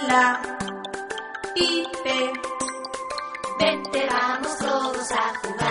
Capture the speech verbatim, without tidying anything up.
la I P. Vente, vamos todos a jugar.